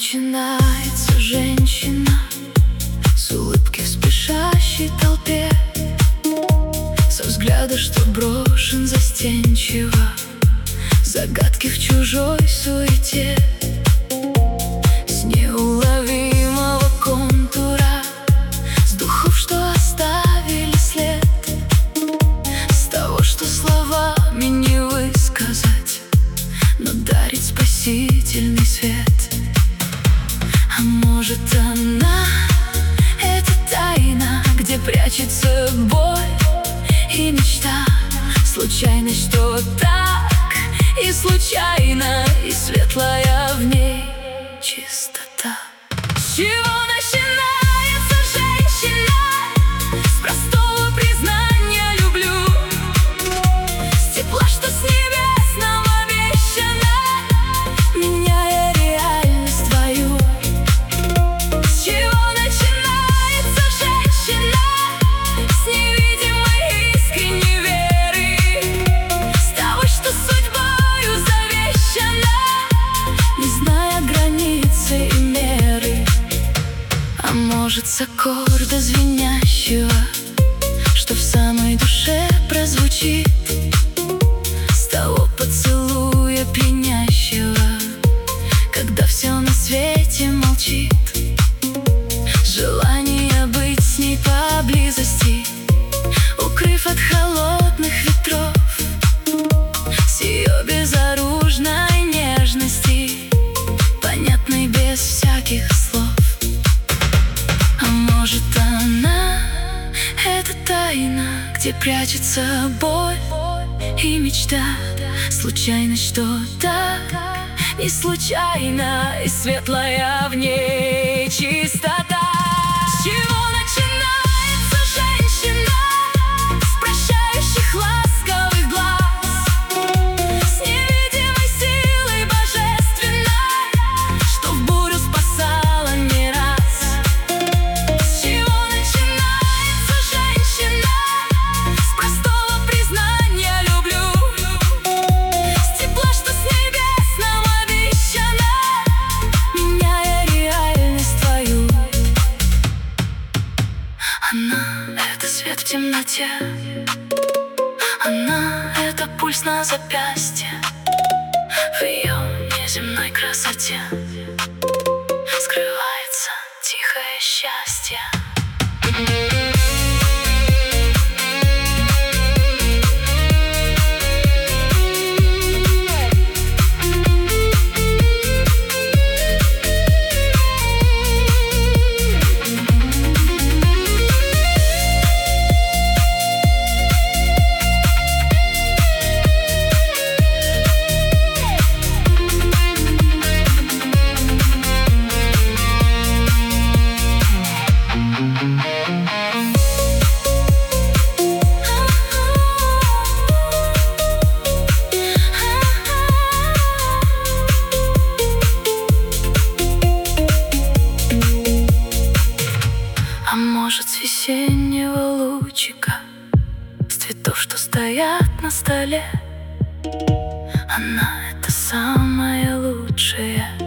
начинается женщина с улыбки в спешащей толпе, со взгляда, что брошен застенчиво, загадки в чужой суете. С неуловимого контура, с духов, что оставили след, с того, что словами не высказать, но дарит спасительный свет. А может, она — это тайна, где прячется боль и мечта, случайность, что так и случайно, и светлая в ней чистота. С чего начинается женщина? С простого признания «люблю», с тепла, что с небес нам обещано, меняя реальность твою. С чего начинается женщина? С невидимой искренней веры, с того, что судьбою завещано, не зная границы и меры. А может, с аккорда звенящего, что в самой душе прозвучит, с того поцелуя пьянящего, когда все на свете молчит. Желание быть с ней поблизости, укрыв от холодных ветров, с ее безоружной нежности, понятной без всяких слов. А может, она — это тайна, где прячется боль и мечта, случайность, что так не случайно, и светлая в ней чистота. С чего начинается женщина? С прощающих ласковых глаз, с невидимой силой божественной, что в бурю спасала не раз. С чего начинается женщина? С простого признания «люблю», с тепла, что с небес нам обещано, меняя реальность твою. Она — это свет в темноте, она — это пульс на запястье, в ее неземной красоте скрывается тихое счастье. А может, с весеннего лучика, с цветов, что стоят на столе, она — это самое лучшее.